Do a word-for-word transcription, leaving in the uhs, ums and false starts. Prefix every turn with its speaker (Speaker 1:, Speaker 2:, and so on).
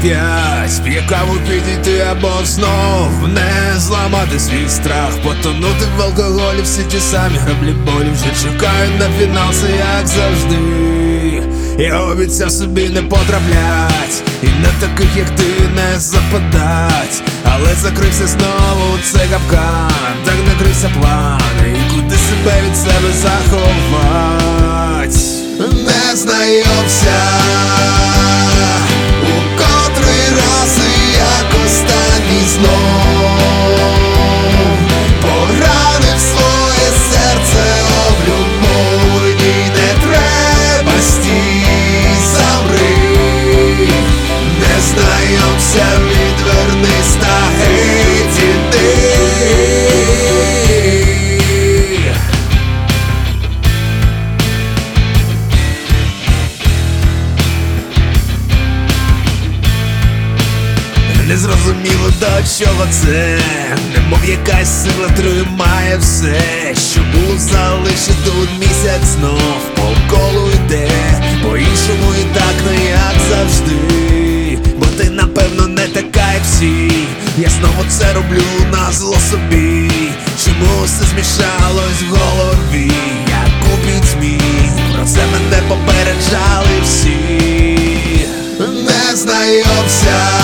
Speaker 1: п'ять, п'є каву підійти або знов не зламати свій страх, потонути в алкоголі, всі ті самі граблі болі вже чекають на фінал, все як завжди. Я обіцяв собі не потраплять і на таких, як ти, не западать, але закрився знову цей капкан, так накрився план, і куди себе від себе заховать. Не знайомся у котрий раз і як останній знов поранив своє серце об любов, і не треба стій, замри, не знайомся, відвернись та геть іди. Незрозуміло, до чого це, немов якась сила тримає все, що було залише тут місяць знов по колу йде, по-іншому і так не як завжди, бо ти напевно не така, як всі. Я знову це роблю назло собі, чому все змішалось в голові, як у пітьмі, про це мене попереджали всі. Не знайомся